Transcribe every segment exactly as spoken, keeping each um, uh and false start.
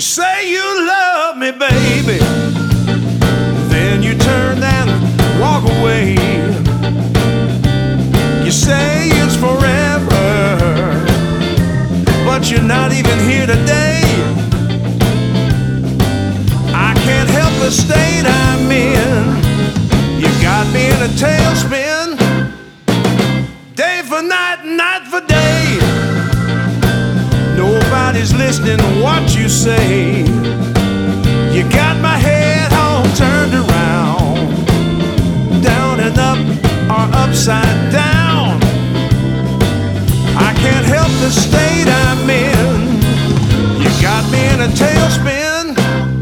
say you love me, baby, then you turn and walk away. You say it's forever, but you're not even here today. I can't help the state I'm in. You got me in a tailspin, day for night, night for day. Nobody's listening to what you say. You got my head all turned around, down and up or upside down. I can't help the state I'm in. You got me in a tailspin.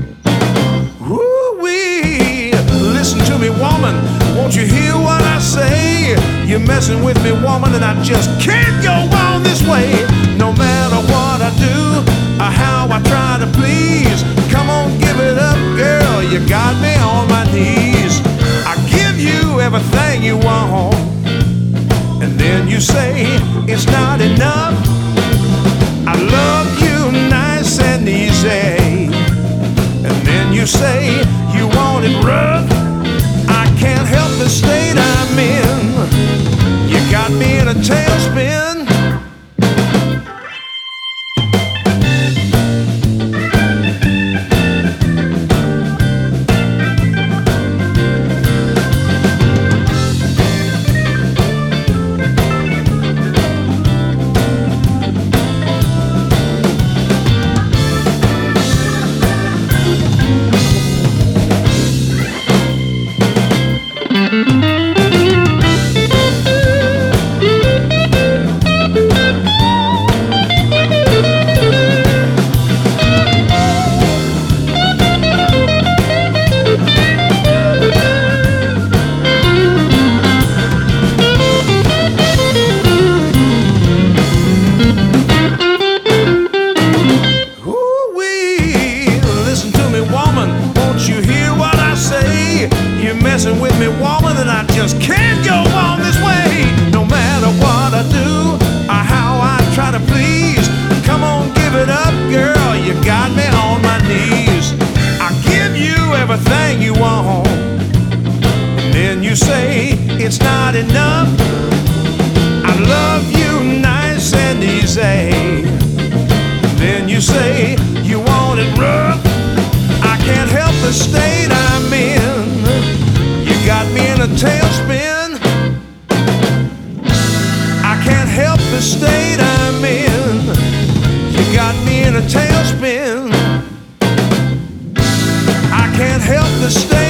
Woo-wee. Listen to me, woman, won't you hear what I say? You're messing with me, woman, and I just can't go on this way. No matter what I do or how I try to please, come on, give it up, girl, you got me on my knees. I give you everything you want, and then you say it's not enough. I love you nice and easy, and then you say you want it rough. I can't help the state I'm in. You got me in a tailspin. You're messing with me, woman, and I just can't go on this way. No matter what I do or how I try to please, come on, give it up, girl, you got me on my knees. I give you everything you want, and then you say it's not enough. I love you nice and easy, and then you say you want it rough. I can't help the state I'm in. You got me in a tailspin. I can't help the state I'm in. You got me in a tailspin. I can't help the state